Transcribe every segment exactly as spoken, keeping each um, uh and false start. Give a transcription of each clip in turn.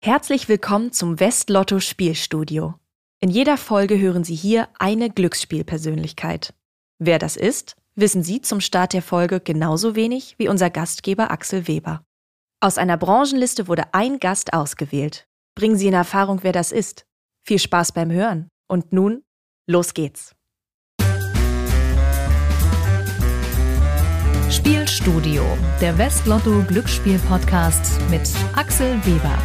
Herzlich willkommen zum West-Lotto Spielstudio. In jeder Folge hören Sie hier eine Glücksspielpersönlichkeit. Wer das ist, wissen Sie zum Start der Folge genauso wenig wie unser Gastgeber Axel Weber. Aus einer Branchenliste wurde ein Gast ausgewählt. Bringen Sie in Erfahrung, wer das ist. Viel Spaß beim Hören. Und nun, los geht's. Spielstudio, der West-Lotto Glücksspiel-Podcast mit Axel Weber.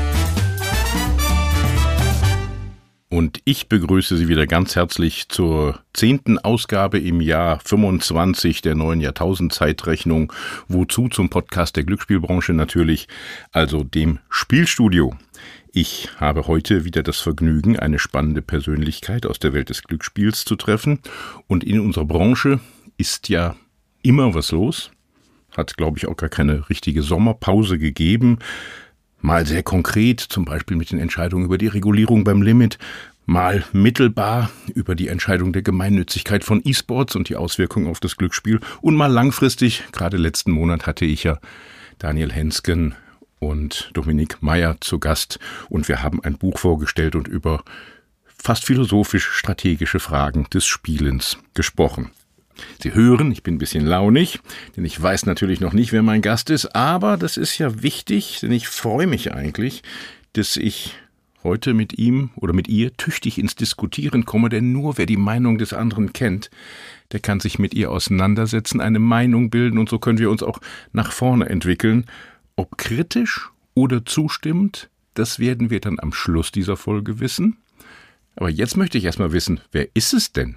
Und ich begrüße Sie wieder ganz herzlich zur zehnten Ausgabe im Jahr fünfundzwanzig der neuen Jahrtausend-Zeitrechnung. Wozu? Zum Podcast der Glücksspielbranche natürlich, also dem Spielstudio. Ich habe heute wieder das Vergnügen, eine spannende Persönlichkeit aus der Welt des Glücksspiels zu treffen. Und in unserer Branche ist ja immer was los. Hat, glaube ich, auch gar keine richtige Sommerpause gegeben. Mal sehr konkret, zum Beispiel mit den Entscheidungen über die Regulierung beim Limit, mal mittelbar über die Entscheidung der Gemeinnützigkeit von E-Sports und die Auswirkungen auf das Glücksspiel und mal langfristig, gerade letzten Monat hatte ich ja Daniel Hensken und Dominik Meyer zu Gast und wir haben ein Buch vorgestellt und über fast philosophisch-strategische Fragen des Spielens gesprochen. Sie hören, ich bin ein bisschen launig, denn ich weiß natürlich noch nicht, wer mein Gast ist, aber das ist ja wichtig, denn ich freue mich eigentlich, dass ich heute mit ihm oder mit ihr tüchtig ins Diskutieren komme, denn nur wer die Meinung des anderen kennt, der kann sich mit ihr auseinandersetzen, eine Meinung bilden und so können wir uns auch nach vorne entwickeln. Ob kritisch oder zustimmend, das werden wir dann am Schluss dieser Folge wissen. Aber jetzt möchte ich erstmal wissen, wer ist es denn?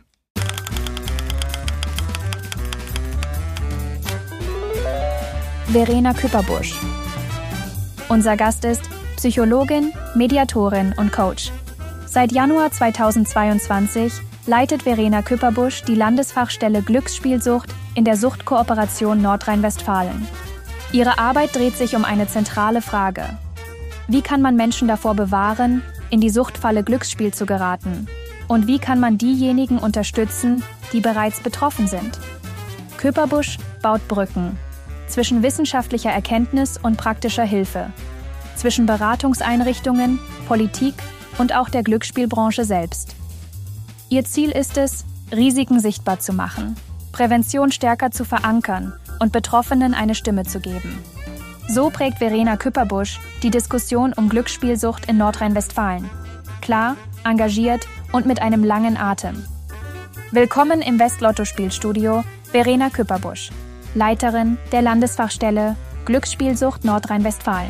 Verena Küpperbusch. Unser Gast ist Psychologin, Mediatorin und Coach. Seit Januar zweitausendzweiundzwanzig leitet Verena Küpperbusch die Landesfachstelle Glücksspielsucht in der Suchtkooperation Nordrhein-Westfalen. Ihre Arbeit dreht sich um eine zentrale Frage. Wie kann man Menschen davor bewahren, in die Suchtfalle Glücksspiel zu geraten? Und wie kann man diejenigen unterstützen, die bereits betroffen sind? Küpperbusch baut Brücken zwischen wissenschaftlicher Erkenntnis und praktischer Hilfe, zwischen Beratungseinrichtungen, Politik und auch der Glücksspielbranche selbst. Ihr Ziel ist es, Risiken sichtbar zu machen, Prävention stärker zu verankern und Betroffenen eine Stimme zu geben. So prägt Verena Küpperbusch die Diskussion um Glücksspielsucht in Nordrhein-Westfalen. Klar, engagiert und mit einem langen Atem. Willkommen im West-Lotto-Spielstudio, Verena Küpperbusch, Leiterin der Landesfachstelle Glücksspielsucht Nordrhein-Westfalen.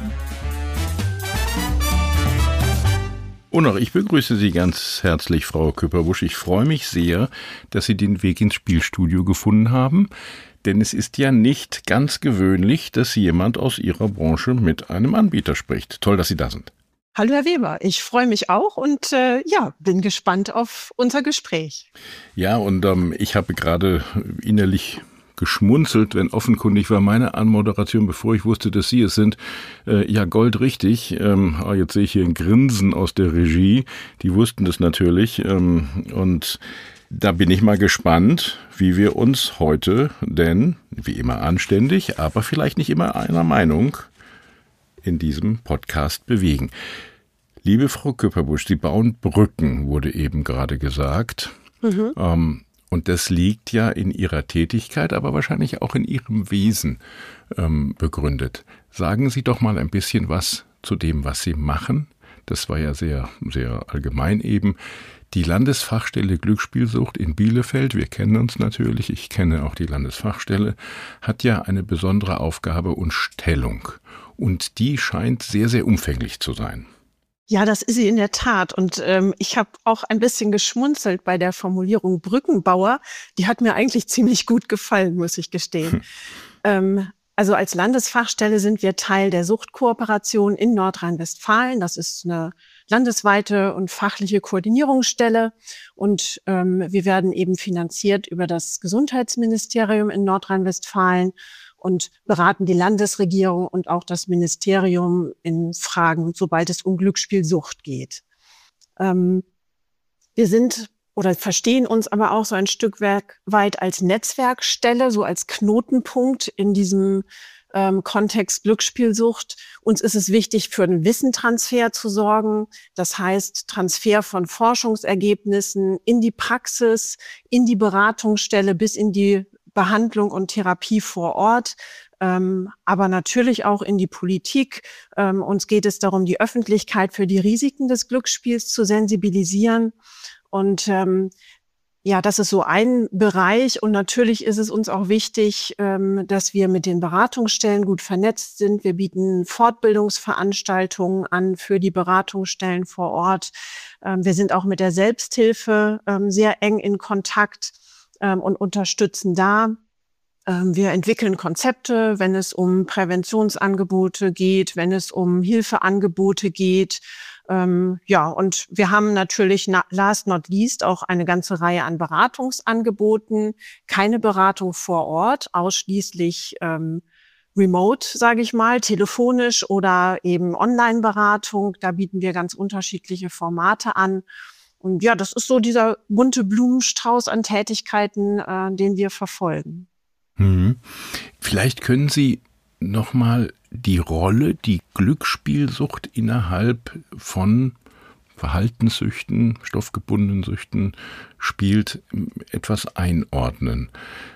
Und auch ich begrüße Sie ganz herzlich, Frau Küpperbusch. Ich freue mich sehr, dass Sie den Weg ins Spielstudio gefunden haben, denn es ist ja nicht ganz gewöhnlich, dass jemand aus Ihrer Branche mit einem Anbieter spricht. Toll, dass Sie da sind. Hallo Herr Weber, ich freue mich auch und äh, ja, bin gespannt auf unser Gespräch. Ja, und ähm, ich habe gerade innerlich geschmunzelt, wenn offenkundig war meine Anmoderation, bevor ich wusste, dass Sie es sind, äh, ja goldrichtig. Ähm, ah, jetzt sehe ich hier ein Grinsen aus der Regie. Die wussten das natürlich. Ähm, und da bin ich mal gespannt, wie wir uns heute, denn wie immer anständig, aber vielleicht nicht immer einer Meinung, in diesem Podcast bewegen. Liebe Frau Küpperbusch, Sie bauen Brücken, wurde eben gerade gesagt. Mhm. Ähm, Und das liegt ja in Ihrer Tätigkeit, aber wahrscheinlich auch in Ihrem Wesen ähm, begründet. Sagen Sie doch mal ein bisschen was zu dem, was Sie machen. Das war ja sehr, sehr allgemein eben. Die Landesfachstelle Glücksspielsucht in Bielefeld, wir kennen uns natürlich, ich kenne auch die Landesfachstelle, hat ja eine besondere Aufgabe und Stellung. Und die scheint sehr, sehr umfänglich zu sein. Ja, das ist sie in der Tat. Und ähm, ich habe auch ein bisschen geschmunzelt bei der Formulierung Brückenbauer. Die hat mir eigentlich ziemlich gut gefallen, muss ich gestehen. Hm. Ähm, also als Landesfachstelle sind wir Teil der Suchtkooperation in Nordrhein-Westfalen. Das ist eine landesweite und fachliche Koordinierungsstelle. Und ähm, wir werden eben finanziert über das Gesundheitsministerium in Nordrhein-Westfalen und beraten die Landesregierung und auch das Ministerium in Fragen, sobald es um Glücksspielsucht geht. Ähm, wir sind oder verstehen uns aber auch so ein Stück weit als Netzwerkstelle, so als Knotenpunkt in diesem ähm, Kontext Glücksspielsucht. Uns ist es wichtig, für einen Wissentransfer zu sorgen. Das heißt, Transfer von Forschungsergebnissen in die Praxis, in die Beratungsstelle bis in die Behandlung und Therapie vor Ort, ähm, aber natürlich auch in die Politik. Ähm, uns geht es darum, die Öffentlichkeit für die Risiken des Glücksspiels zu sensibilisieren. Und ähm, ja, das ist so ein Bereich. Und natürlich ist es uns auch wichtig, ähm, dass wir mit den Beratungsstellen gut vernetzt sind. Wir bieten Fortbildungsveranstaltungen an für die Beratungsstellen vor Ort. Ähm, wir sind auch mit der Selbsthilfe ähm, sehr eng in Kontakt ähm, und unterstützen da. Ähm, wir entwickeln Konzepte, wenn es um Präventionsangebote geht, wenn es um Hilfeangebote geht. Ähm, ja, und wir haben natürlich na, last not least auch eine ganze Reihe an Beratungsangeboten. Keine Beratung vor Ort, ausschließlich ähm, remote, sage ich mal, telefonisch oder eben Online-Beratung. Da bieten wir ganz unterschiedliche Formate an. Und ja, das ist so dieser bunte Blumenstrauß an Tätigkeiten, äh, den wir verfolgen. Hm. Vielleicht können Sie nochmal die Rolle, die Glücksspielsucht innerhalb von Verhaltenssüchten, stoffgebundenen Süchten spielt, etwas einordnen.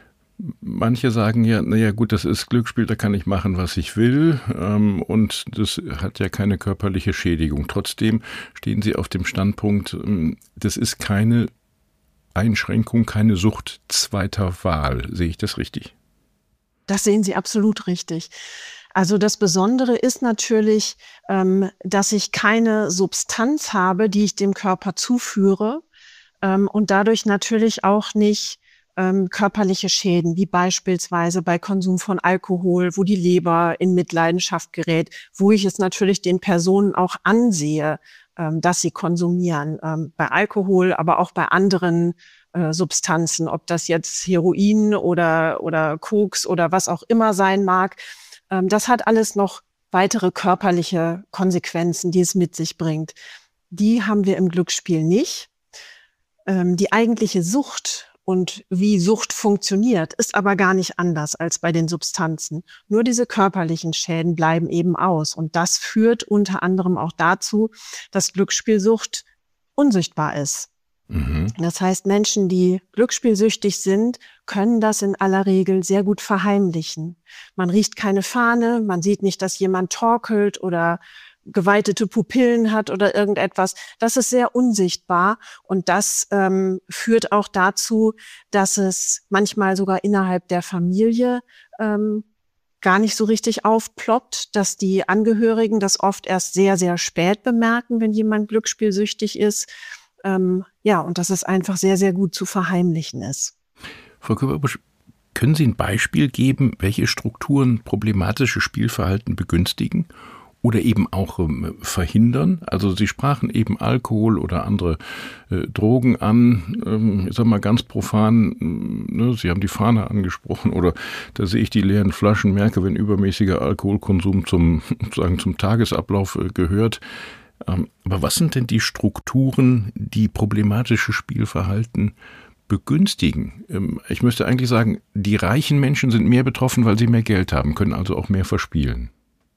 Manche sagen ja, naja gut, das ist Glücksspiel, da kann ich machen, was ich will, ähm, und das hat ja keine körperliche Schädigung. Trotzdem stehen Sie auf dem Standpunkt, das ist keine Einschränkung, keine Sucht zweiter Wahl. Sehe ich das richtig? Das sehen Sie absolut richtig. Also das Besondere ist natürlich, ähm, dass ich keine Substanz habe, die ich dem Körper zuführe, ähm, und dadurch natürlich auch nicht ähm, körperliche Schäden, wie beispielsweise bei Konsum von Alkohol, wo die Leber in Mitleidenschaft gerät, wo ich es natürlich den Personen auch ansehe, ähm, dass sie konsumieren. Ähm, bei Alkohol, aber auch bei anderen äh, Substanzen, ob das jetzt Heroin oder, oder Koks oder was auch immer sein mag. Das hat alles noch weitere körperliche Konsequenzen, die es mit sich bringt. Die haben wir im Glücksspiel nicht. Die eigentliche Sucht und wie Sucht funktioniert, ist aber gar nicht anders als bei den Substanzen. Nur diese körperlichen Schäden bleiben eben aus. Und das führt unter anderem auch dazu, dass Glücksspielsucht unsichtbar ist. Das heißt, Menschen, die glücksspielsüchtig sind, können das in aller Regel sehr gut verheimlichen. Man riecht keine Fahne, man sieht nicht, dass jemand torkelt oder geweitete Pupillen hat oder irgendetwas. Das ist sehr unsichtbar und das ähm, führt auch dazu, dass es manchmal sogar innerhalb der Familie ähm, gar nicht so richtig aufploppt, dass die Angehörigen das oft erst sehr, sehr spät bemerken, wenn jemand glücksspielsüchtig ist. Ähm, ja, und dass es einfach sehr, sehr gut zu verheimlichen ist. Frau Küpperbusch, können Sie ein Beispiel geben, welche Strukturen problematische Spielverhalten begünstigen oder eben auch ähm, verhindern? Also Sie sprachen eben Alkohol oder andere äh, Drogen an. Ähm, ich sag mal ganz profan, ne, Sie haben die Fahne angesprochen oder da sehe ich die leeren Flaschen, merke, wenn übermäßiger Alkoholkonsum zum, sagen, zum Tagesablauf äh, gehört. Aber was sind denn die Strukturen, die problematische Spielverhalten begünstigen? Ich müsste eigentlich sagen, die reichen Menschen sind mehr betroffen, weil sie mehr Geld haben, können also auch mehr verspielen.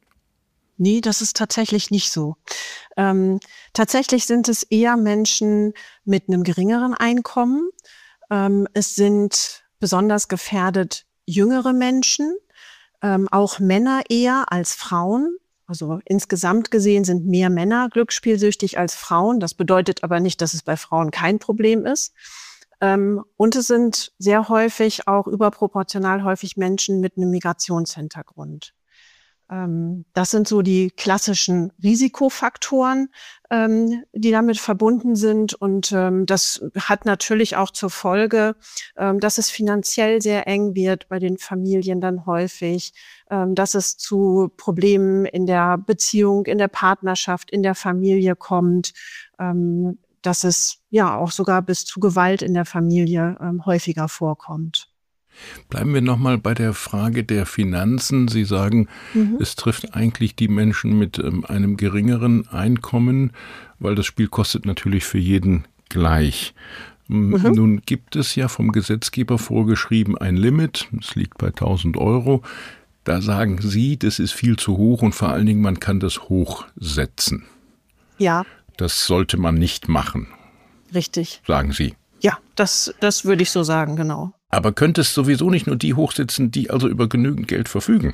Nee, das ist tatsächlich nicht so. Ähm, tatsächlich sind es eher Menschen mit einem geringeren Einkommen. Ähm, es sind besonders gefährdet jüngere Menschen, ähm, auch Männer eher als Frauen. Also insgesamt gesehen sind mehr Männer glücksspielsüchtig als Frauen. Das bedeutet aber nicht, dass es bei Frauen kein Problem ist. Ähm, und es sind sehr häufig, auch überproportional häufig Menschen mit einem Migrationshintergrund. Ähm, das sind so die klassischen Risikofaktoren, ähm, die damit verbunden sind. Und ähm, das hat natürlich auch zur Folge, ähm, dass es finanziell sehr eng wird bei den Familien dann häufig, ähm, dass es zu Problemen in der Beziehung, in der Partnerschaft, in der Familie kommt, ähm, dass es ja auch sogar bis zu Gewalt in der Familie ähm, häufiger vorkommt. Bleiben wir nochmal bei der Frage der Finanzen. Sie sagen, mhm. es trifft eigentlich die Menschen mit ähm, einem geringeren Einkommen, weil das Spiel kostet natürlich für jeden gleich. Mhm. Nun gibt es ja vom Gesetzgeber vorgeschrieben ein Limit, es liegt bei tausend Euro. Da sagen Sie, das ist viel zu hoch und vor allen Dingen, man kann das hochsetzen. Ja. Das sollte man nicht machen. Richtig. Sagen Sie. Ja, das, das würde ich so sagen, genau. Aber könnte es sowieso nicht nur die hochsetzen, die also über genügend Geld verfügen?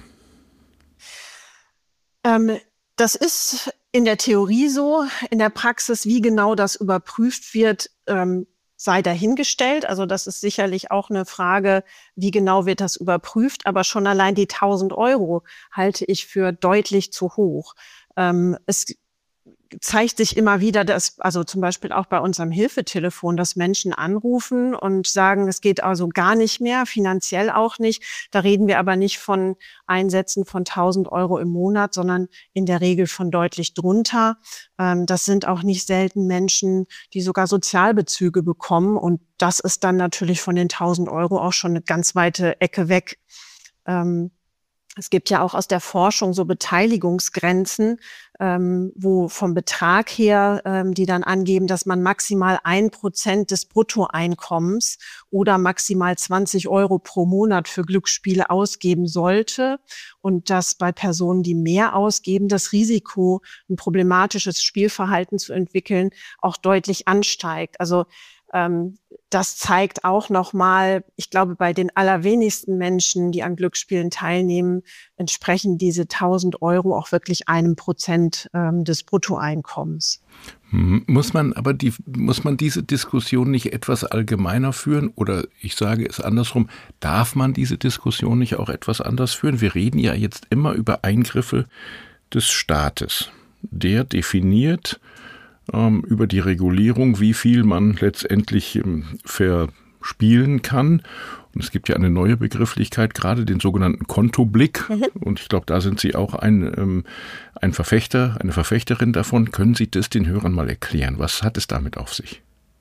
Ähm, das ist in der Theorie so. In der Praxis, wie genau das überprüft wird, ähm, sei dahingestellt. Also das ist sicherlich auch eine Frage, wie genau wird das überprüft. Aber schon allein die tausend Euro halte ich für deutlich zu hoch. Ähm, es zeigt sich immer wieder, dass, also zum Beispiel auch bei unserem Hilfetelefon, dass Menschen anrufen und sagen, es geht also gar nicht mehr, finanziell auch nicht. Da reden wir aber nicht von Einsätzen von tausend Euro im Monat, sondern in der Regel von deutlich drunter. Das sind auch nicht selten Menschen, die sogar Sozialbezüge bekommen. Und das ist dann natürlich von den tausend Euro auch schon eine ganz weite Ecke weg. Es gibt ja auch aus der Forschung so Beteiligungsgrenzen, ähm, wo vom Betrag her, ähm, die dann angeben, dass man maximal ein Prozent des Bruttoeinkommens oder maximal zwanzig Euro pro Monat für Glücksspiele ausgeben sollte. Und dass bei Personen, die mehr ausgeben, das Risiko, ein problematisches Spielverhalten zu entwickeln, auch deutlich ansteigt. Also Ähm, das zeigt auch nochmal, ich glaube, bei den allerwenigsten Menschen, die an Glücksspielen teilnehmen, entsprechen diese tausend Euro auch wirklich einem Prozent ähm, des Bruttoeinkommens. Muss man aber die, muss man diese Diskussion nicht etwas allgemeiner führen? Oder ich sage es andersrum, darf man diese Diskussion nicht auch etwas anders führen? Wir reden ja jetzt immer über Eingriffe des Staates. Der definiert über die Regulierung, wie viel man letztendlich verspielen kann. Und es gibt ja eine neue Begrifflichkeit, gerade den sogenannten Kontoblick. Mhm. Und ich glaube, da sind Sie auch ein, ein Verfechter, eine Verfechterin davon. Können Sie das den Hörern mal erklären? Was hat es damit auf sich?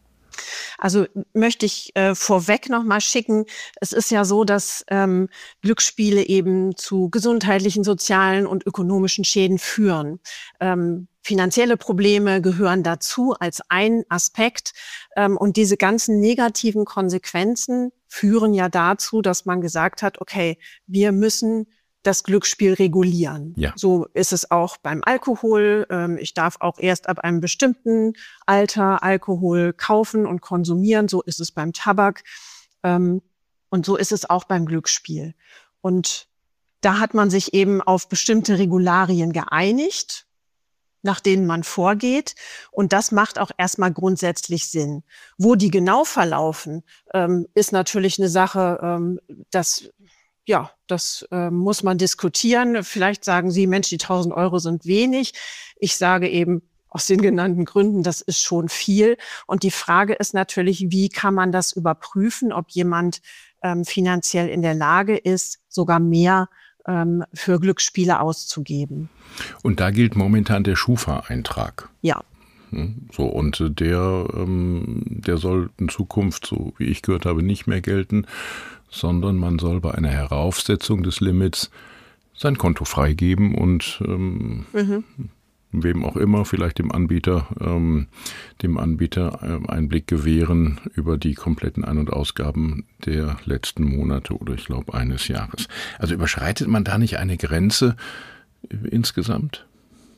Also möchte ich äh, vorweg noch mal schicken, es ist ja so, dass ähm, Glücksspiele eben zu gesundheitlichen, sozialen und ökonomischen Schäden führen. Ähm, finanzielle Probleme gehören dazu als ein Aspekt. Ähm, und diese ganzen negativen Konsequenzen führen ja dazu, dass man gesagt hat, okay, wir müssen das Glücksspiel regulieren. Ja. So ist es auch beim Alkohol. Ich darf auch erst ab einem bestimmten Alter Alkohol kaufen und konsumieren. So ist es beim Tabak. Und so ist es auch beim Glücksspiel. Und da hat man sich eben auf bestimmte Regularien geeinigt, nach denen man vorgeht. Und das macht auch erstmal grundsätzlich Sinn. Wo die genau verlaufen, ist natürlich eine Sache, dass Ja, das äh, muss man diskutieren. Vielleicht sagen Sie, Mensch, die tausend Euro sind wenig. Ich sage eben aus den genannten Gründen, das ist schon viel. Und die Frage ist natürlich, wie kann man das überprüfen, ob jemand ähm, finanziell in der Lage ist, sogar mehr ähm, für Glücksspiele auszugeben. Und da gilt momentan der Schufa-Eintrag. Ja. So, und der, ähm, der soll in Zukunft, so wie ich gehört habe, nicht mehr gelten, sondern man soll bei einer Heraufsetzung des Limits sein Konto freigeben und ähm, mhm. wem auch immer, vielleicht dem Anbieter, ähm, dem Anbieter äh, Einblick gewähren über die kompletten Ein- und Ausgaben der letzten Monate oder ich glaube eines Jahres. Also überschreitet man da nicht eine Grenze äh, insgesamt?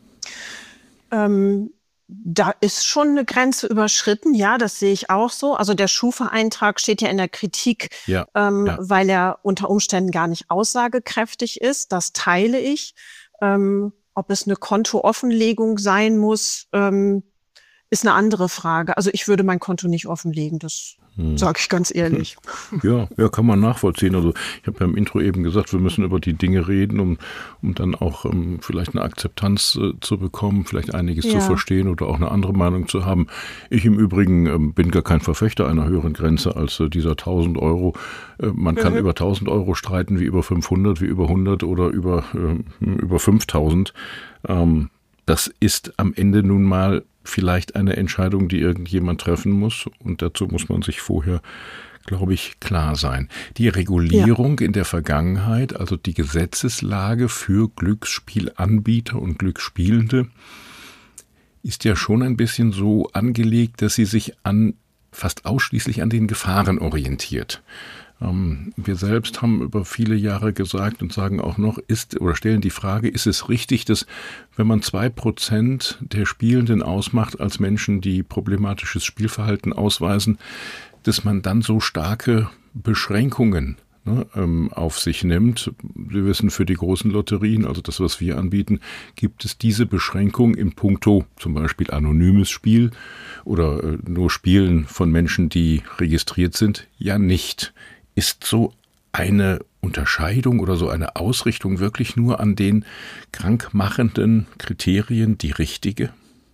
Ähm Da ist schon eine Grenze überschritten, ja, das sehe ich auch so. Also der Schufa-Eintrag steht ja in der Kritik, ja, ähm, ja. weil er unter Umständen gar nicht aussagekräftig ist. Das teile ich. Ähm, ob es eine Kontooffenlegung sein muss, ähm, ist eine andere Frage. Also ich würde mein Konto nicht offenlegen, das hm. sage ich ganz ehrlich. Ja, ja, kann man nachvollziehen. Also ich habe ja im Intro eben gesagt, wir müssen über die Dinge reden, um, um dann auch ähm, vielleicht eine Akzeptanz äh, zu bekommen, vielleicht einiges ja. zu verstehen oder auch eine andere Meinung zu haben. Ich im Übrigen ähm, bin gar kein Verfechter einer höheren Grenze als äh, dieser tausend Euro. Äh, man mhm. kann über tausend Euro streiten, wie über fünfhundert, wie über hundert oder über, äh, über fünftausend. Ähm, das ist am Ende nun mal vielleicht eine Entscheidung, die irgendjemand treffen muss. Und dazu muss man sich vorher, glaube ich, klar sein. Die Regulierung ja. in der Vergangenheit, also die Gesetzeslage für Glücksspielanbieter und Glücksspielende, ist ja schon ein bisschen so angelegt, dass sie sich an fast ausschließlich an den Gefahren orientiert. Ähm, wir selbst haben über viele Jahre gesagt und sagen auch noch, ist oder stellen die Frage, ist es richtig, dass wenn man zwei Prozent der Spielenden ausmacht als Menschen, die problematisches Spielverhalten ausweisen, dass man dann so starke Beschränkungen ne, ähm, auf sich nimmt. Wir wissen, für die großen Lotterien, also das, was wir anbieten, gibt es diese Beschränkung in puncto zum Beispiel anonymes Spiel oder äh, nur Spielen von Menschen, die registriert sind, ja nicht. Ist so eine Unterscheidung oder so eine Ausrichtung wirklich nur an den krankmachenden Kriterien die richtige?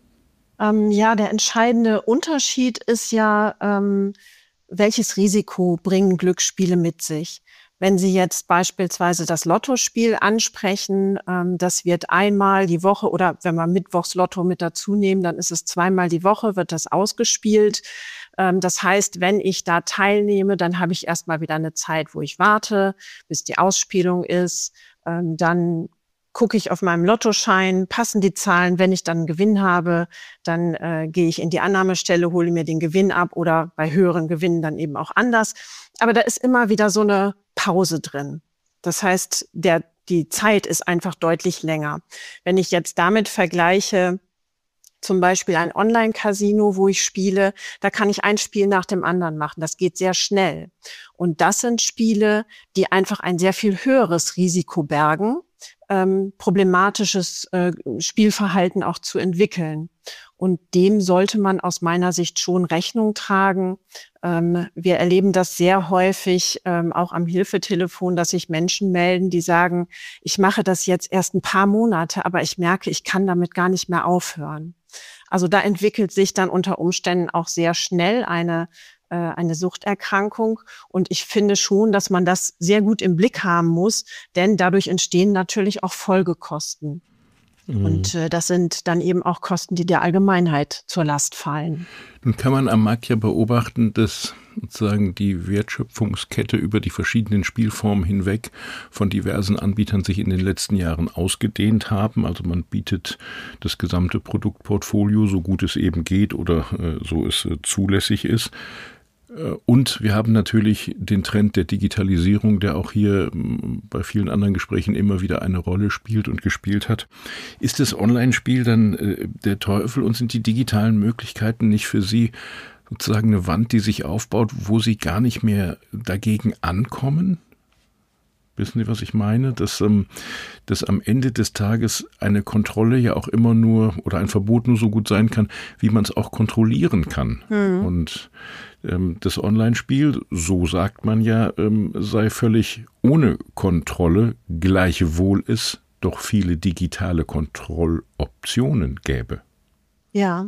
Ähm, ja, der entscheidende Unterschied ist ja, ähm, welches Risiko bringen Glücksspiele mit sich? Wenn Sie jetzt beispielsweise das Lottospiel ansprechen, ähm, das wird einmal die Woche oder wenn wir Mittwochs Lotto mit dazu nehmen, dann ist es zweimal die Woche, wird das ausgespielt. Ähm, das heißt, wenn ich da teilnehme, dann habe ich erstmal wieder eine Zeit, wo ich warte, bis die Ausspielung ist. Ähm, dann gucke ich auf meinem Lottoschein, passen die Zahlen. Wenn ich dann einen Gewinn habe, dann äh, gehe ich in die Annahmestelle, hole mir den Gewinn ab oder bei höheren Gewinnen dann eben auch anders. Aber da ist immer wieder so eine Pause drin. Das heißt, der, die Zeit ist einfach deutlich länger. Wenn ich jetzt damit vergleiche, zum Beispiel ein Online-Casino, wo ich spiele, da kann ich ein Spiel nach dem anderen machen. Das geht sehr schnell. Und das sind Spiele, die einfach ein sehr viel höheres Risiko bergen, ähm, problematisches äh, Spielverhalten auch zu entwickeln. Und dem sollte man aus meiner Sicht schon Rechnung tragen. Ähm, wir erleben das sehr häufig, ähm, auch am Hilfetelefon, dass sich Menschen melden, die sagen, ich mache das jetzt erst ein paar Monate, aber ich merke, ich kann damit gar nicht mehr aufhören. Also da entwickelt sich dann unter Umständen auch sehr schnell eine äh, eine Suchterkrankung. Und ich finde schon, dass man das sehr gut im Blick haben muss, denn dadurch entstehen natürlich auch Folgekosten. Mhm. Und äh, das sind dann eben auch Kosten, die der Allgemeinheit zur Last fallen. Nun kann man am Markt ja beobachten, dass sozusagen die Wertschöpfungskette über die verschiedenen Spielformen hinweg von diversen Anbietern sich in den letzten Jahren ausgedehnt haben. Also man bietet das gesamte Produktportfolio, so gut es eben geht oder äh, so es äh, zulässig ist. Und wir haben natürlich den Trend der Digitalisierung, der auch hier bei vielen anderen Gesprächen immer wieder eine Rolle spielt und gespielt hat. Ist das Online-Spiel dann äh, der Teufel und sind die digitalen Möglichkeiten nicht für Sie sozusagen eine Wand, die sich aufbaut, wo Sie gar nicht mehr dagegen ankommen? Wissen Sie, was ich meine? Dass, ähm, dass am Ende des Tages eine Kontrolle ja auch immer nur oder ein Verbot nur so gut sein kann, wie man es auch kontrollieren kann. Mhm. Und ähm, das Online-Spiel, so sagt man ja, ähm, sei völlig ohne Kontrolle, gleichwohl es doch viele digitale Kontrolloptionen gäbe. Ja,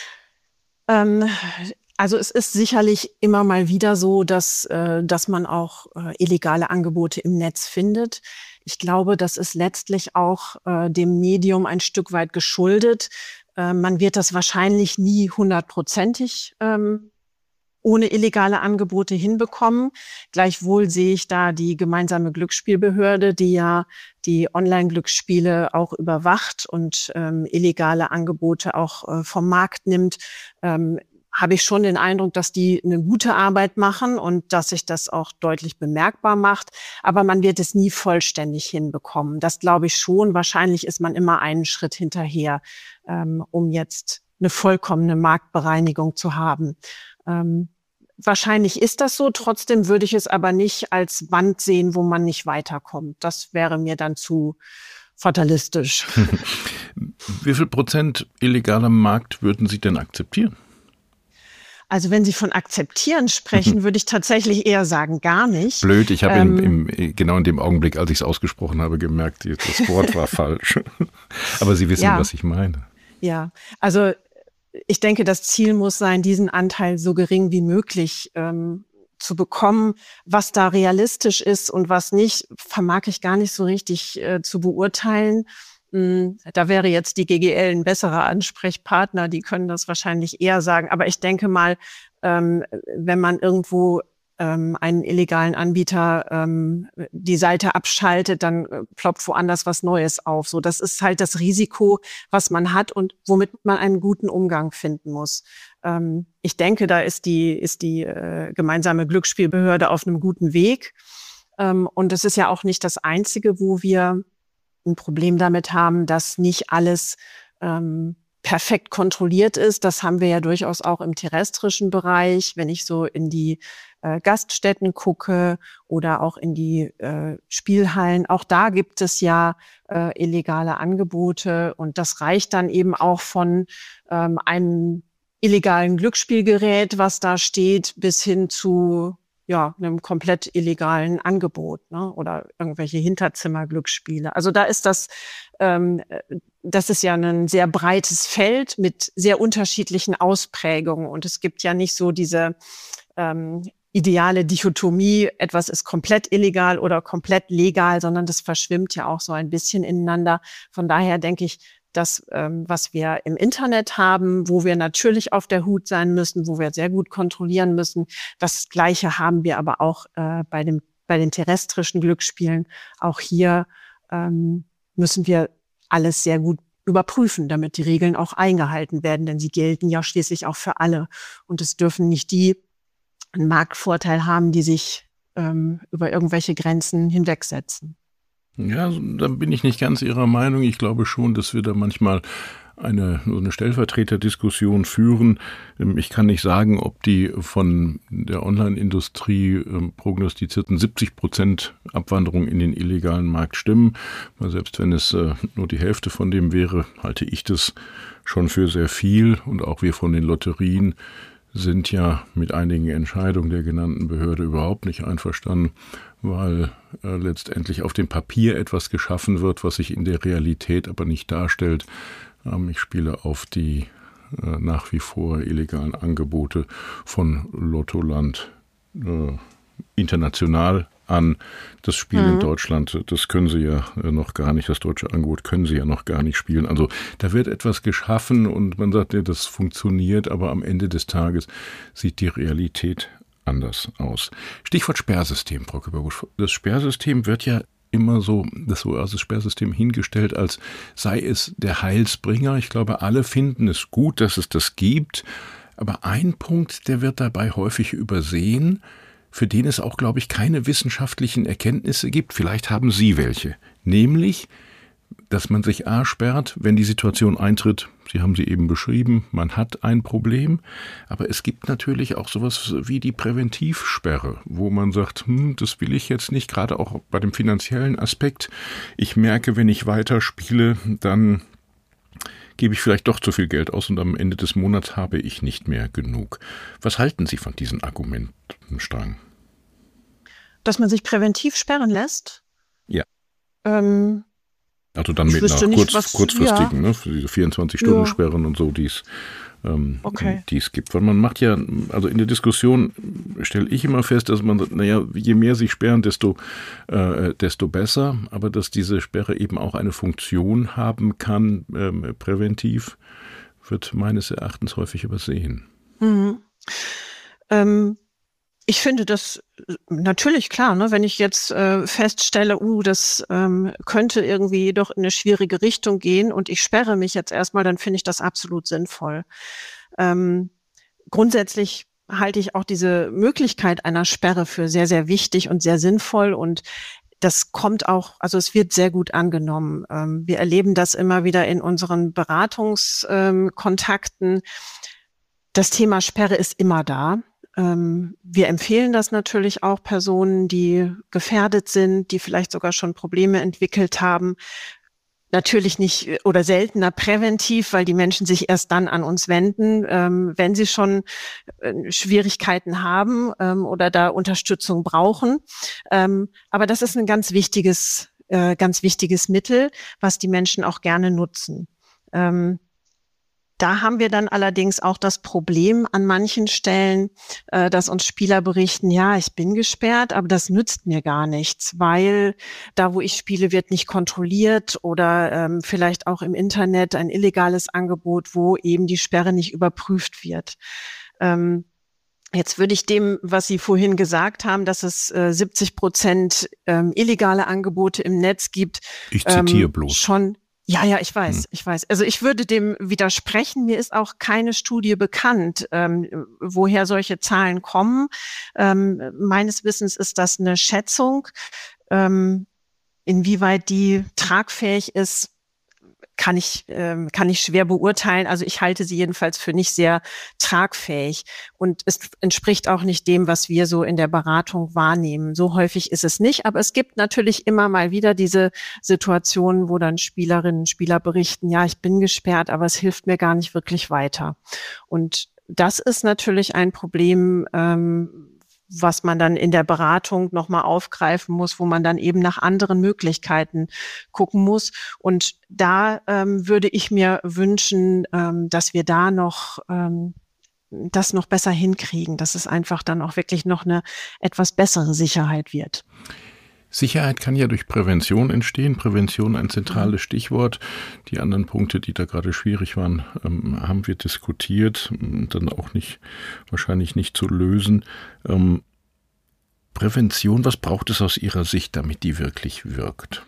ähm Also es ist sicherlich immer mal wieder so, dass, äh, dass man auch äh, illegale Angebote im Netz findet. Ich glaube, das ist letztlich auch äh, dem Medium ein Stück weit geschuldet. Äh, man wird das wahrscheinlich nie hundertprozentig ähm, ohne illegale Angebote hinbekommen. Gleichwohl sehe ich da die gemeinsame Glücksspielbehörde, die ja die Online-Glücksspiele auch überwacht und ähm, illegale Angebote auch äh, vom Markt nimmt, ähm, habe ich schon den Eindruck, dass die eine gute Arbeit machen und dass sich das auch deutlich bemerkbar macht. Aber man wird es nie vollständig hinbekommen. Das glaube ich schon. Wahrscheinlich ist man immer einen Schritt hinterher, ähm, um jetzt eine vollkommene Marktbereinigung zu haben. Ähm, wahrscheinlich ist das so. Trotzdem würde ich es aber nicht als Wand sehen, wo man nicht weiterkommt. Das wäre mir dann zu fatalistisch. Wie viel Prozent illegaler Markt würden Sie denn akzeptieren? Also wenn Sie von akzeptieren sprechen, würde ich tatsächlich eher sagen, gar nicht. Blöd, ich habe ähm, im, genau in dem Augenblick, als ich es ausgesprochen habe, gemerkt, das Wort war falsch. Aber Sie wissen, ja, was ich meine. Ja, also ich denke, das Ziel muss sein, diesen Anteil so gering wie möglich ähm, zu bekommen. Was da realistisch ist und was nicht, vermag ich gar nicht so richtig äh, zu beurteilen. Da wäre jetzt die G G L ein besserer Ansprechpartner, die können das wahrscheinlich eher sagen. Aber ich denke mal, ähm, wenn man irgendwo ähm, einen illegalen Anbieter ähm, die Seite abschaltet, dann äh, ploppt woanders was Neues auf. So, das ist halt das Risiko, was man hat und womit man einen guten Umgang finden muss. Ähm, ich denke, da ist die ist die äh, gemeinsame Glücksspielbehörde auf einem guten Weg. Ähm, und es ist ja auch nicht das Einzige, wo wir ein Problem damit haben, dass nicht alles ähm, perfekt kontrolliert ist. Das haben wir ja durchaus auch im terrestrischen Bereich, wenn ich so in die äh, Gaststätten gucke oder auch in die äh, Spielhallen. Auch da gibt es ja äh, illegale Angebote und das reicht dann eben auch von ähm, einem illegalen Glücksspielgerät, was da steht, bis hin zu ja, einem komplett illegalen Angebot, ne? Oder irgendwelche Hinterzimmerglücksspiele. Also da ist das, ähm, das ist ja ein sehr breites Feld mit sehr unterschiedlichen Ausprägungen. Und es gibt ja nicht so diese ähm, ideale Dichotomie, etwas ist komplett illegal oder komplett legal, sondern das verschwimmt ja auch so ein bisschen ineinander. Von daher denke ich, das, ähm, was wir im Internet haben, wo wir natürlich auf der Hut sein müssen, wo wir sehr gut kontrollieren müssen, das Gleiche haben wir aber auch äh, bei dem bei den terrestrischen Glücksspielen. Auch hier ähm, müssen wir alles sehr gut überprüfen, damit die Regeln auch eingehalten werden, denn sie gelten ja schließlich auch für alle. Und es dürfen nicht die einen Marktvorteil haben, die sich ähm, über irgendwelche Grenzen hinwegsetzen. Ja, da bin ich nicht ganz Ihrer Meinung. Ich glaube schon, dass wir da manchmal eine, so eine Stellvertreterdiskussion führen. Ich kann nicht sagen, ob die von der Online-Industrie prognostizierten siebzig Prozent Abwanderung in den illegalen Markt stimmen. Weil selbst wenn es nur die Hälfte von dem wäre, halte ich das schon für sehr viel. Und auch wir von den Lotterien sind ja mit einigen Entscheidungen der genannten Behörde überhaupt nicht einverstanden, weil äh, letztendlich auf dem Papier etwas geschaffen wird, was sich in der Realität aber nicht darstellt. Ähm, ich spiele auf die äh, nach wie vor illegalen Angebote von Lottoland äh, international an. Das Spiel mhm. in Deutschland, das können sie ja noch gar nicht, das deutsche Angebot können sie ja noch gar nicht spielen. Also da wird etwas geschaffen und man sagt ja, das funktioniert, aber am Ende des Tages sieht die Realität anders aus. Stichwort Sperrsystem, Frau Küpperbusch. Das Sperrsystem wird ja immer so, das so als das Sperrsystem hingestellt, als sei es der Heilsbringer. Ich glaube, alle finden es gut, dass es das gibt. Aber ein Punkt, der wird dabei häufig übersehen, für den es auch, glaube ich, keine wissenschaftlichen Erkenntnisse gibt. Vielleicht haben Sie welche. Nämlich, dass man sich A sperrt, wenn die Situation eintritt, Sie haben sie eben beschrieben, man hat ein Problem, aber es gibt natürlich auch sowas wie die Präventivsperre, wo man sagt, hm, das will ich jetzt nicht, gerade auch bei dem finanziellen Aspekt. Ich merke, wenn ich weiterspiele, dann gebe ich vielleicht doch zu viel Geld aus und am Ende des Monats habe ich nicht mehr genug. Was halten Sie von diesen Argumentenstrang? Dass man sich präventiv sperren lässt? Ja. Ähm, also dann mit einer nicht, kurz, was, kurzfristigen, ja. ne, für diese vierundzwanzig-Stunden-Sperren ja. und so, die es ähm, okay. gibt. Weil man macht ja, also in der Diskussion stelle ich immer fest, dass man sagt, naja, je mehr sich sperren, desto, äh, desto besser. Aber dass diese Sperre eben auch eine Funktion haben kann, ähm, präventiv, wird meines Erachtens häufig übersehen. Mhm. Ähm, ich finde das natürlich klar, ne? Wenn ich jetzt äh, feststelle, uh, das ähm, könnte irgendwie doch in eine schwierige Richtung gehen und ich sperre mich jetzt erstmal, dann finde ich das absolut sinnvoll. Ähm, grundsätzlich halte ich auch diese Möglichkeit einer Sperre für sehr, sehr wichtig und sehr sinnvoll und das kommt auch, also es wird sehr gut angenommen. Ähm, wir erleben das immer wieder in unseren Beratungskontakten. Ähm, das Thema Sperre ist immer da. Ähm, wir empfehlen das natürlich auch Personen, die gefährdet sind, die vielleicht sogar schon Probleme entwickelt haben. Natürlich nicht oder seltener präventiv, weil die Menschen sich erst dann an uns wenden, ähm, wenn sie schon äh, Schwierigkeiten haben ähm, oder da Unterstützung brauchen. Ähm, aber das ist ein ganz wichtiges, äh, ganz wichtiges Mittel, was die Menschen auch gerne nutzen. Ähm, Da haben wir dann allerdings auch das Problem an manchen Stellen, äh, dass uns Spieler berichten, ja, ich bin gesperrt, aber das nützt mir gar nichts, weil da, wo ich spiele, wird nicht kontrolliert oder ähm, vielleicht auch im Internet ein illegales Angebot, wo eben die Sperre nicht überprüft wird. Ähm, Jetzt würde ich dem, was Sie vorhin gesagt haben, dass es äh, siebzig Prozent ähm, illegale Angebote im Netz gibt. Ich zitiere ähm, bloß. Schon. Ja, ja, ich weiß, hm. ich weiß. Also ich würde dem widersprechen. Mir ist auch keine Studie bekannt, ähm, woher solche Zahlen kommen. Ähm, meines Wissens ist das eine Schätzung. Ähm, inwieweit die tragfähig ist, kann ich, ähm, kann ich schwer beurteilen. Also ich halte sie jedenfalls für nicht sehr tragfähig. Und es entspricht auch nicht dem, was wir so in der Beratung wahrnehmen. So häufig ist es nicht. Aber es gibt natürlich immer mal wieder diese Situationen, wo dann Spielerinnen und Spieler berichten, ja, ich bin gesperrt, aber es hilft mir gar nicht wirklich weiter. Und das ist natürlich ein Problem, ähm, was man dann in der Beratung nochmal aufgreifen muss, wo man dann eben nach anderen Möglichkeiten gucken muss. Und da ähm, würde ich mir wünschen, ähm, dass wir da noch ähm, das noch besser hinkriegen, dass es einfach dann auch wirklich noch eine etwas bessere Sicherheit wird. Sicherheit kann ja durch Prävention entstehen. Prävention ein zentrales Stichwort. Die anderen Punkte, die da gerade schwierig waren, ähm, haben wir diskutiert, dann auch nicht, wahrscheinlich nicht zu lösen. Ähm, Prävention, was braucht es aus Ihrer Sicht, damit die wirklich wirkt?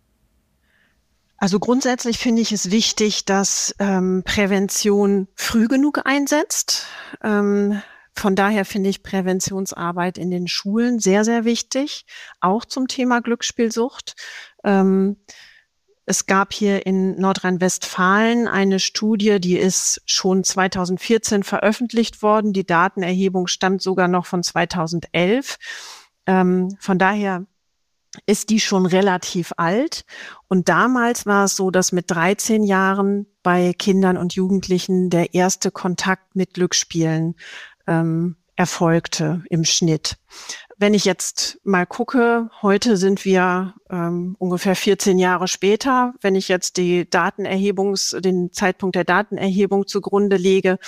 Also grundsätzlich finde ich es wichtig, dass ähm, Prävention früh genug einsetzt. Ähm, Von daher finde ich Präventionsarbeit in den Schulen sehr, sehr wichtig, auch zum Thema Glücksspielsucht. Ähm, es gab hier in Nordrhein-Westfalen eine Studie, die ist schon zweitausendvierzehn veröffentlicht worden. Die Datenerhebung stammt sogar noch von zweitausendelf. Ähm, von daher ist die schon relativ alt. Und damals war es so, dass mit dreizehn Jahren bei Kindern und Jugendlichen der erste Kontakt mit Glücksspielen Ähm, erfolgte im Schnitt. Wenn ich jetzt mal gucke, heute sind wir ähm, ungefähr vierzehn Jahre später, wenn ich jetzt die Datenerhebungs, den Zeitpunkt der Datenerhebung zugrunde lege.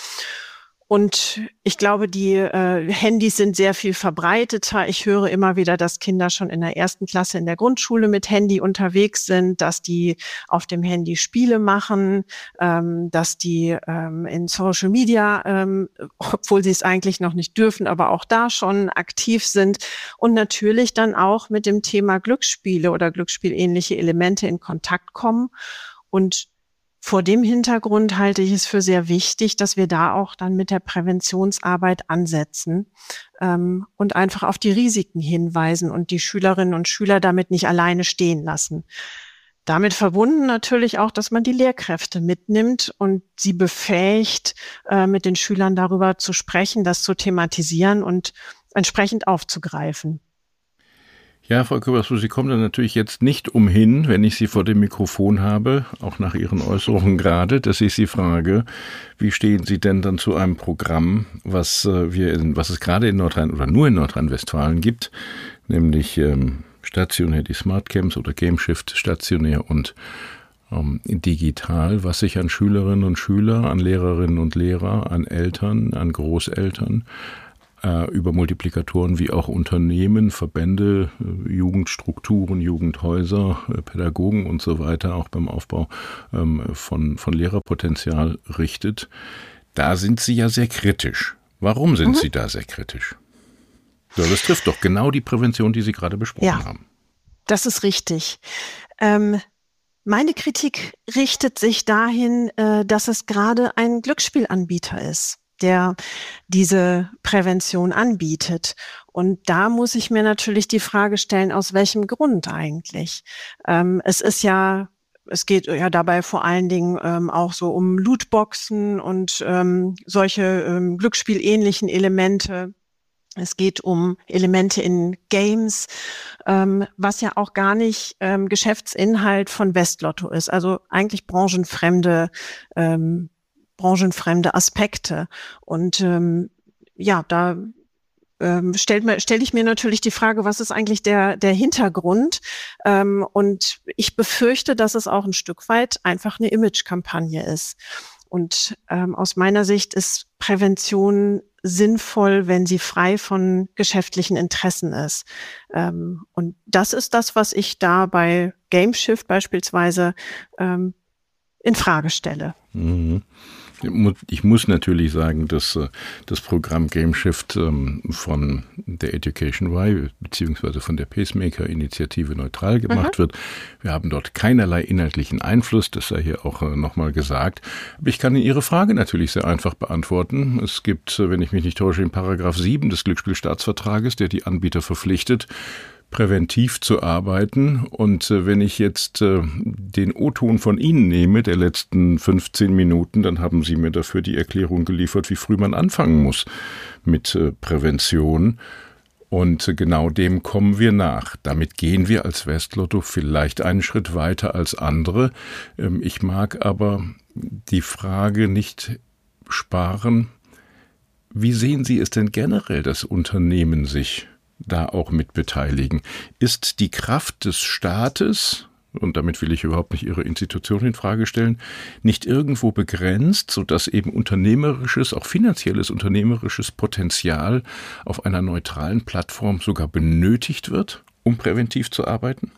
Und ich glaube, die äh, Handys sind sehr viel verbreiteter. Ich höre immer wieder, dass Kinder schon in der ersten Klasse in der Grundschule mit Handy unterwegs sind, dass die auf dem Handy Spiele machen, ähm, dass die ähm, in Social Media, ähm, obwohl sie es eigentlich noch nicht dürfen, aber auch da schon aktiv sind und natürlich dann auch mit dem Thema Glücksspiele oder glücksspielähnliche Elemente in Kontakt kommen. Und vor dem Hintergrund halte ich es für sehr wichtig, dass wir da auch dann mit der Präventionsarbeit ansetzen ähm, und einfach auf die Risiken hinweisen und die Schülerinnen und Schüler damit nicht alleine stehen lassen. Damit verbunden natürlich auch, dass man die Lehrkräfte mitnimmt und sie befähigt, äh, mit den Schülern darüber zu sprechen, das zu thematisieren und entsprechend aufzugreifen. Ja, Frau Küppersbusch, Sie kommen da natürlich jetzt nicht umhin, wenn ich Sie vor dem Mikrofon habe, auch nach Ihren Äußerungen gerade, dass ich Sie frage, wie stehen Sie denn dann zu einem Programm, was äh, wir, in, was es gerade in Nordrhein oder nur in Nordrhein-Westfalen gibt, nämlich ähm, stationär die Smartcamps oder GameShift stationär und ähm, digital, was sich an Schülerinnen und Schüler, an Lehrerinnen und Lehrer, an Eltern, an Großeltern über Multiplikatoren wie auch Unternehmen, Verbände, Jugendstrukturen, Jugendhäuser, Pädagogen und so weiter, auch beim Aufbau von, von Lehrerpotenzial richtet. Da sind Sie ja sehr kritisch. Warum sind mhm. Sie da sehr kritisch? Ja, das trifft doch genau die Prävention, die Sie gerade besprochen ja, haben. Das ist richtig. Ähm, meine Kritik richtet sich dahin, äh, dass es gerade ein Glücksspielanbieter ist, der diese Prävention anbietet. Und da muss ich mir natürlich die Frage stellen, aus welchem Grund eigentlich? Ähm, es ist ja, es geht ja dabei vor allen Dingen ähm, auch so um Lootboxen und ähm, solche ähm, glücksspielähnlichen Elemente. Es geht um Elemente in Games, ähm, was ja auch gar nicht ähm, Geschäftsinhalt von Westlotto ist. Also eigentlich branchenfremde ähm, branchenfremde Aspekte. Und ähm, ja, da ähm, stellt mir, stelle ich mir natürlich die Frage, was ist eigentlich der, der Hintergrund? Ähm, und ich befürchte, dass es auch ein Stück weit einfach eine Imagekampagne ist. Und ähm, aus meiner Sicht ist Prävention sinnvoll, wenn sie frei von geschäftlichen Interessen ist. Ähm, und das ist das, was ich da bei GameShift beispielsweise ähm, in Frage stelle. Mhm. Ich muss natürlich sagen, dass das Programm GameShift von der Education Y beziehungsweise von der Pacemaker-Initiative neutral gemacht mhm. wird. Wir haben dort keinerlei inhaltlichen Einfluss, das sei hier auch nochmal gesagt. Aber ich kann Ihnen Ihre Frage natürlich sehr einfach beantworten. Es gibt, wenn ich mich nicht täusche, in Paragraph sieben des Glücksspielstaatsvertrages, der die Anbieter verpflichtet, präventiv zu arbeiten. Und äh, wenn ich jetzt äh, den O-Ton von Ihnen nehme, der letzten fünfzehn Minuten, dann haben Sie mir dafür die Erklärung geliefert, wie früh man anfangen muss mit äh, Prävention. Und äh, genau dem kommen wir nach. Damit gehen wir als Westlotto vielleicht einen Schritt weiter als andere. Ähm, ich mag aber die Frage nicht sparen. Wie sehen Sie es denn generell, dass Unternehmen sich da auch mit beteiligen? Ist die Kraft des Staates, und damit will ich überhaupt nicht Ihre Institution in Frage stellen, nicht irgendwo begrenzt, sodass eben unternehmerisches, auch finanzielles unternehmerisches Potenzial auf einer neutralen Plattform sogar benötigt wird, um präventiv zu arbeiten?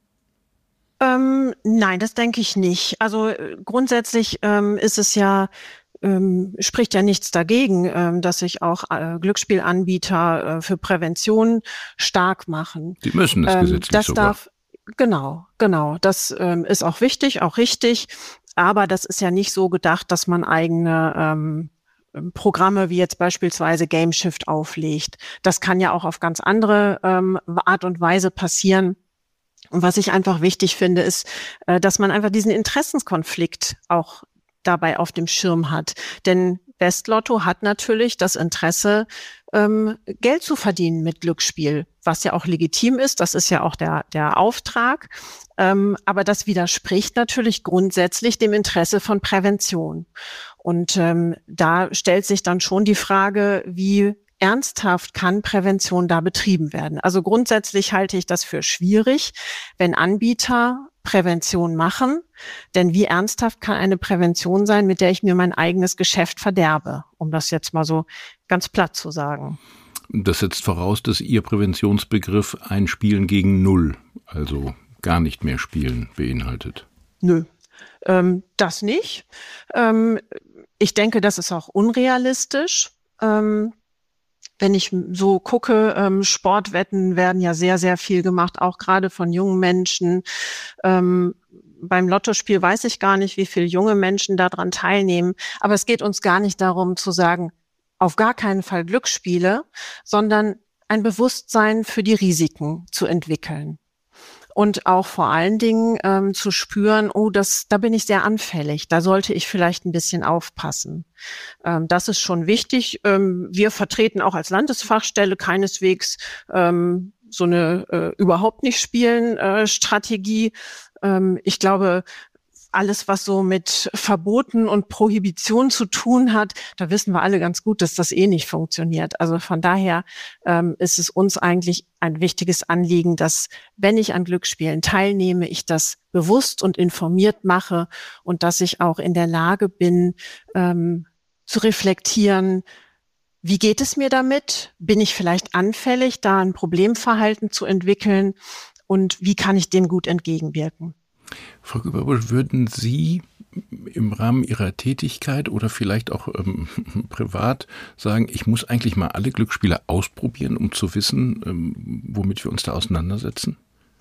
Ähm, nein, das denke ich nicht. Also grundsätzlich ähm, ist es ja Ähm, spricht ja nichts dagegen, ähm, dass sich auch äh, Glücksspielanbieter äh, für Prävention stark machen. Die müssen es ähm, gesetzlich das sogar. Darf, genau, genau. Das ähm, ist auch wichtig, auch richtig. Aber das ist ja nicht so gedacht, dass man eigene ähm, Programme wie jetzt beispielsweise GameShift auflegt. Das kann ja auch auf ganz andere ähm, Art und Weise passieren. Und was ich einfach wichtig finde, ist, äh, dass man einfach diesen Interessenskonflikt auch dabei auf dem Schirm hat. Denn Westlotto hat natürlich das Interesse, ähm, Geld zu verdienen mit Glücksspiel, was ja auch legitim ist. Das ist ja auch der, der Auftrag. Ähm, aber das widerspricht natürlich grundsätzlich dem Interesse von Prävention. Und ähm, da stellt sich dann schon die Frage, wie ernsthaft kann Prävention da betrieben werden? Also grundsätzlich halte ich das für schwierig, wenn Anbieter Prävention machen. Denn wie ernsthaft kann eine Prävention sein, mit der ich mir mein eigenes Geschäft verderbe? Um das jetzt mal so ganz platt zu sagen. Das setzt voraus, dass Ihr Präventionsbegriff ein Spielen gegen Null, also gar nicht mehr spielen, beinhaltet. Nö, ähm, das nicht. Ähm, ich denke, das ist auch unrealistisch. Ähm, Wenn ich so gucke, ähm, Sportwetten werden ja sehr, sehr viel gemacht, auch gerade von jungen Menschen. Ähm, beim Lottospiel weiß ich gar nicht, wie viele junge Menschen daran teilnehmen. Aber es geht uns gar nicht darum zu sagen, auf gar keinen Fall Glücksspiele, sondern ein Bewusstsein für die Risiken zu entwickeln. Und auch vor allen Dingen ähm, zu spüren, oh, das, da bin ich sehr anfällig, da sollte ich vielleicht ein bisschen aufpassen. Ähm, das ist schon wichtig. Ähm, wir vertreten auch als Landesfachstelle keineswegs ähm, so eine äh, überhaupt nicht spielen äh, Strategie. Ähm, ich glaube, alles, was so mit Verboten und Prohibition zu tun hat, da wissen wir alle ganz gut, dass das eh nicht funktioniert. Also von daher ähm, ist es uns eigentlich ein wichtiges Anliegen, dass, wenn ich an Glücksspielen teilnehme, ich das bewusst und informiert mache und dass ich auch in der Lage bin, ähm, zu reflektieren, wie geht es mir damit? Bin ich vielleicht anfällig, da ein Problemverhalten zu entwickeln? Und wie kann ich dem gut entgegenwirken? Frau Küpperbusch, würden Sie im Rahmen Ihrer Tätigkeit oder vielleicht auch ähm, privat sagen, ich muss eigentlich mal alle Glücksspiele ausprobieren, um zu wissen, ähm, womit wir uns da auseinandersetzen?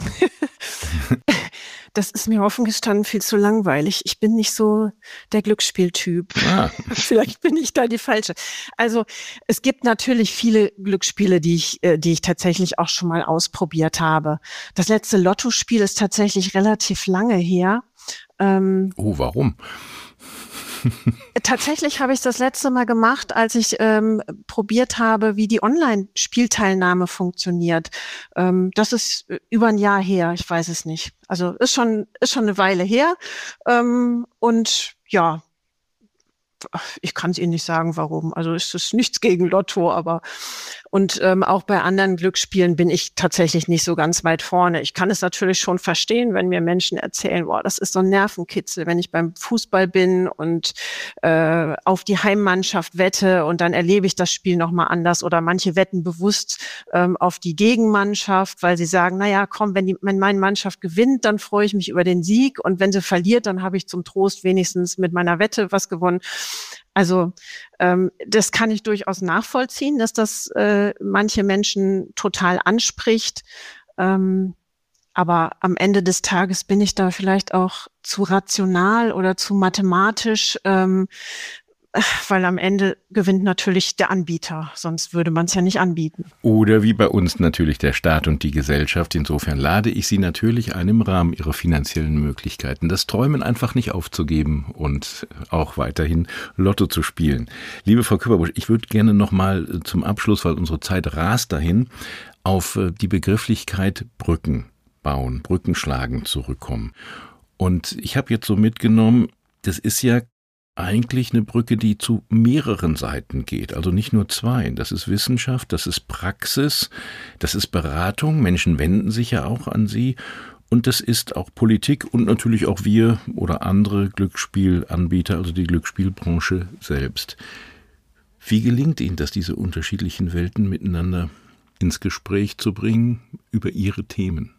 Das ist mir offen gestanden viel zu langweilig. Ich bin nicht so der Glücksspieltyp. Ah. Vielleicht bin ich da die Falsche. Also es gibt natürlich viele Glücksspiele, die ich, die ich tatsächlich auch schon mal ausprobiert habe. Das letzte Lottospiel ist tatsächlich relativ lange her. Ähm, oh, warum? Tatsächlich habe ich das letzte Mal gemacht, als ich ähm, probiert habe, wie die Online-Spielteilnahme funktioniert. Ähm, das ist über ein Jahr her, ich weiß es nicht. Also ist schon ist schon eine Weile her. Ähm, und ja, ich kann es Ihnen nicht sagen, warum. Also es ist nichts gegen Lotto, aber und ähm, auch bei anderen Glücksspielen bin ich tatsächlich nicht so ganz weit vorne. Ich kann es natürlich schon verstehen, wenn mir Menschen erzählen, boah, das ist so ein Nervenkitzel, wenn ich beim Fußball bin und äh, auf die Heimmannschaft wette und dann erlebe ich das Spiel nochmal anders. Oder manche wetten bewusst ähm, auf die Gegenmannschaft, weil sie sagen, naja, komm, wenn, die, wenn meine Mannschaft gewinnt, dann freue ich mich über den Sieg und wenn sie verliert, dann habe ich zum Trost wenigstens mit meiner Wette was gewonnen. Also ähm, das kann ich durchaus nachvollziehen, dass das äh, manche Menschen total anspricht. Ähm, aber am Ende des Tages bin ich da vielleicht auch zu rational oder zu mathematisch, ähm, weil am Ende gewinnt natürlich der Anbieter, sonst würde man es ja nicht anbieten. Oder wie bei uns natürlich der Staat und die Gesellschaft. Insofern lade ich Sie natürlich ein, im Rahmen Ihrer finanziellen Möglichkeiten das Träumen einfach nicht aufzugeben und auch weiterhin Lotto zu spielen. Liebe Frau Küpperbusch, ich würde gerne noch mal zum Abschluss, weil unsere Zeit rast dahin, auf die Begrifflichkeit Brücken bauen, Brücken schlagen zurückkommen. Und ich habe jetzt so mitgenommen, das ist ja eigentlich eine Brücke, die zu mehreren Seiten geht, also nicht nur zwei. Das ist Wissenschaft, das ist Praxis, das ist Beratung. Menschen wenden sich ja auch an Sie. Und das ist auch Politik und natürlich auch wir oder andere Glücksspielanbieter, also die Glücksspielbranche selbst. Wie gelingt Ihnen das, diese unterschiedlichen Welten miteinander ins Gespräch zu bringen über Ihre Themen?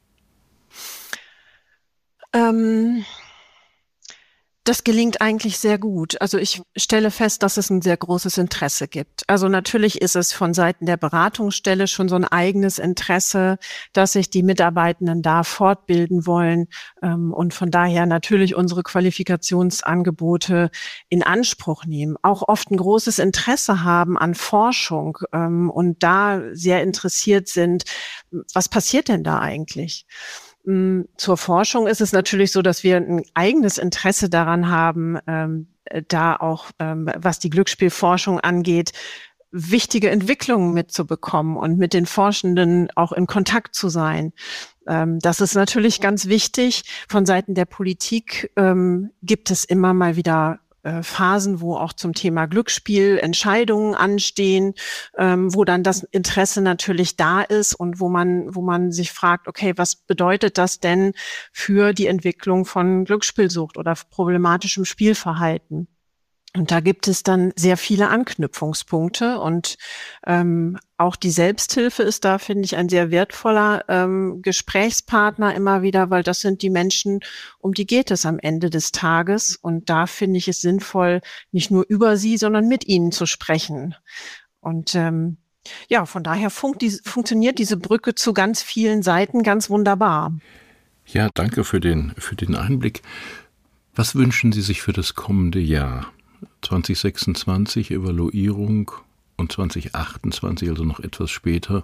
Ähm... Das gelingt eigentlich sehr gut. Also ich stelle fest, dass es ein sehr großes Interesse gibt. Also natürlich ist es von Seiten der Beratungsstelle schon so ein eigenes Interesse, dass sich die Mitarbeitenden da fortbilden wollen ähm, und von daher natürlich unsere Qualifikationsangebote in Anspruch nehmen. Auch oft ein großes Interesse haben an Forschung ähm, und da sehr interessiert sind, was passiert denn da eigentlich? Zur Forschung ist es natürlich so, dass wir ein eigenes Interesse daran haben, ähm, da auch, ähm, was die Glücksspielforschung angeht, wichtige Entwicklungen mitzubekommen und mit den Forschenden auch in Kontakt zu sein. Ähm, das ist natürlich ganz wichtig. Von Seiten der Politik ähm, gibt es immer mal wieder Phasen, wo auch zum Thema Glücksspiel Entscheidungen anstehen, ähm, wo dann das Interesse natürlich da ist und wo man, wo man sich fragt, okay, was bedeutet das denn für die Entwicklung von Glücksspielsucht oder problematischem Spielverhalten? Und da gibt es dann sehr viele Anknüpfungspunkte und ähm, auch die Selbsthilfe ist da, finde ich, ein sehr wertvoller ähm, Gesprächspartner immer wieder, weil das sind die Menschen, um die geht es am Ende des Tages. Und da finde ich es sinnvoll, nicht nur über sie, sondern mit ihnen zu sprechen. Und ähm, ja, von daher funkt die, funktioniert diese Brücke zu ganz vielen Seiten ganz wunderbar. Ja, danke für den, für den Einblick. Was wünschen Sie sich für das kommende Jahr? zwanzig sechsundzwanzig Evaluierung und zwanzig achtundzwanzig, also noch etwas später,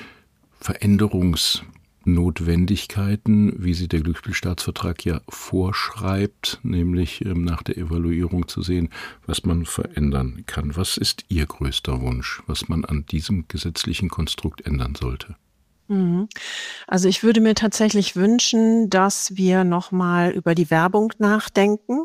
Veränderungsnotwendigkeiten, wie sie der Glücksspielstaatsvertrag ja vorschreibt, nämlich ähm, nach der Evaluierung zu sehen, was man verändern kann. Was ist Ihr größter Wunsch, was man an diesem gesetzlichen Konstrukt ändern sollte? Also ich würde mir tatsächlich wünschen, dass wir nochmal über die Werbung nachdenken.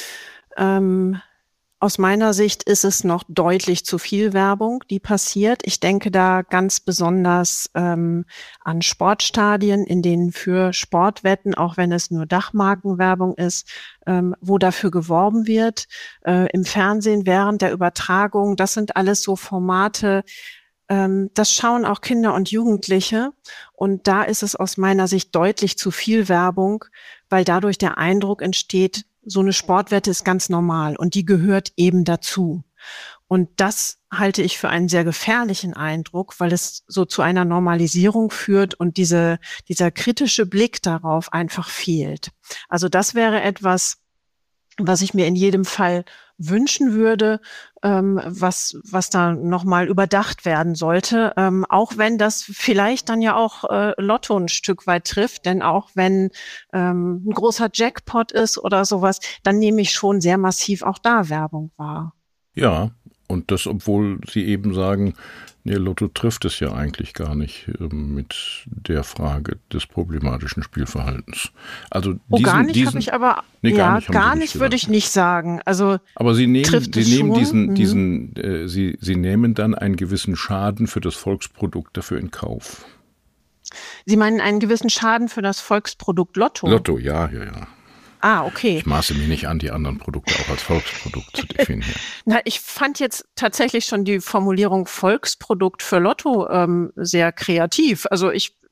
Ähm, Aus meiner Sicht ist es noch deutlich zu viel Werbung, die passiert. Ich denke da ganz besonders ähm, an Sportstadien, in denen für Sportwetten, auch wenn es nur Dachmarkenwerbung ist, ähm, wo dafür geworben wird, äh, im Fernsehen während der Übertragung. Das sind alles so Formate, ähm, das schauen auch Kinder und Jugendliche. Und da ist es aus meiner Sicht deutlich zu viel Werbung, weil dadurch der Eindruck entsteht, so eine Sportwette ist ganz normal und die gehört eben dazu. Und das halte ich für einen sehr gefährlichen Eindruck, weil es so zu einer Normalisierung führt und diese, dieser kritische Blick darauf einfach fehlt. Also das wäre etwas, was ich mir in jedem Fall wünschen würde, ähm, was was da nochmal überdacht werden sollte, ähm, auch wenn das vielleicht dann ja auch äh, Lotto ein Stück weit trifft, denn auch wenn ähm, ein großer Jackpot ist oder sowas, dann nehme ich schon sehr massiv auch da Werbung wahr. Ja, und das, obwohl Sie eben sagen, nee, Lotto trifft es ja eigentlich gar nicht äh, mit der Frage des problematischen Spielverhaltens. Also diesen, oh, gar nicht habe ich aber, nee, ja, gar nicht, gar nicht, nicht würde ich nicht sagen. Also aber Sie nehmen, trifft Sie es nehmen schon? diesen, Mhm. diesen, äh, Sie, Sie nehmen dann einen gewissen Schaden für das Volksprodukt dafür in Kauf. Sie meinen einen gewissen Schaden für das Volksprodukt Lotto? Lotto, ja, ja, ja. Ah, okay. Ich maße mir nicht an, die anderen Produkte auch als Volksprodukt zu definieren. Na, ich fand jetzt tatsächlich schon die Formulierung Volksprodukt für Lotto ähm, sehr kreativ. Also ich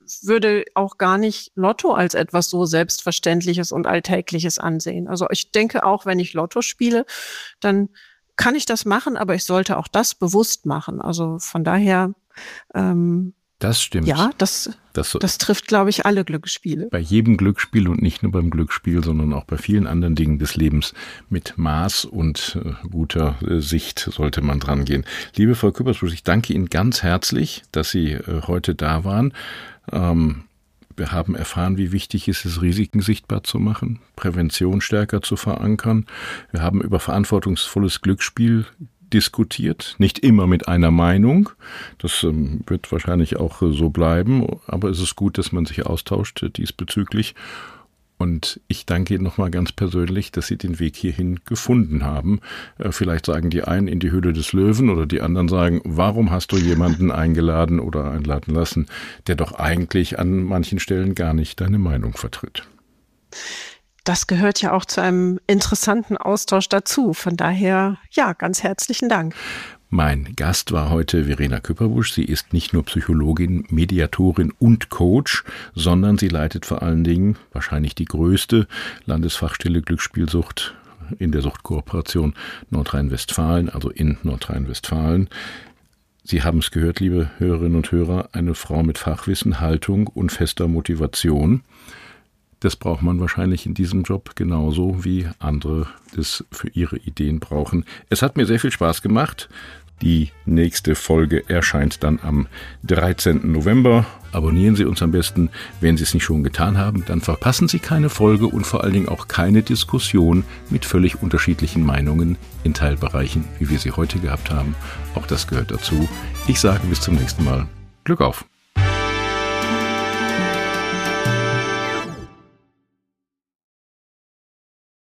würde auch gar nicht Lotto als etwas so Selbstverständliches und Alltägliches ansehen. Also ich denke auch, wenn ich Lotto spiele, dann kann ich das machen, aber ich sollte auch das bewusst machen. Also von daher, ähm, das stimmt. Ja, das, das, das trifft, glaube ich, alle Glücksspiele. Bei jedem Glücksspiel und nicht nur beim Glücksspiel, sondern auch bei vielen anderen Dingen des Lebens mit Maß und äh, guter äh, Sicht sollte man dran gehen. Liebe Frau Küppersbusch, ich danke Ihnen ganz herzlich, dass Sie äh, heute da waren. Ähm, wir haben erfahren, wie wichtig es ist, Risiken sichtbar zu machen, Prävention stärker zu verankern. Wir haben über verantwortungsvolles Glücksspiel diskutiert, nicht immer mit einer Meinung. Das ähm, wird wahrscheinlich auch äh, so bleiben, aber es ist gut, dass man sich austauscht äh, diesbezüglich. Und ich danke Ihnen nochmal ganz persönlich, dass Sie den Weg hierhin gefunden haben. Äh, vielleicht sagen die einen in die Höhle des Löwen oder die anderen sagen, warum hast du jemanden eingeladen oder einladen lassen, der doch eigentlich an manchen Stellen gar nicht deine Meinung vertritt. Das gehört ja auch zu einem interessanten Austausch dazu. Von daher, ja, ganz herzlichen Dank. Mein Gast war heute Verena Küpperbusch. Sie ist nicht nur Psychologin, Mediatorin und Coach, sondern sie leitet vor allen Dingen wahrscheinlich die größte Landesfachstelle Glücksspielsucht in der Suchtkooperation Nordrhein-Westfalen, also in Nordrhein-Westfalen. Sie haben es gehört, liebe Hörerinnen und Hörer, eine Frau mit Fachwissen, Haltung und fester Motivation. Das braucht man wahrscheinlich in diesem Job genauso, wie andere das für ihre Ideen brauchen. Es hat mir sehr viel Spaß gemacht. Die nächste Folge erscheint dann am dreizehnten November. Abonnieren Sie uns am besten, wenn Sie es nicht schon getan haben. Dann verpassen Sie keine Folge und vor allen Dingen auch keine Diskussion mit völlig unterschiedlichen Meinungen in Teilbereichen, wie wir sie heute gehabt haben. Auch das gehört dazu. Ich sage bis zum nächsten Mal. Glück auf!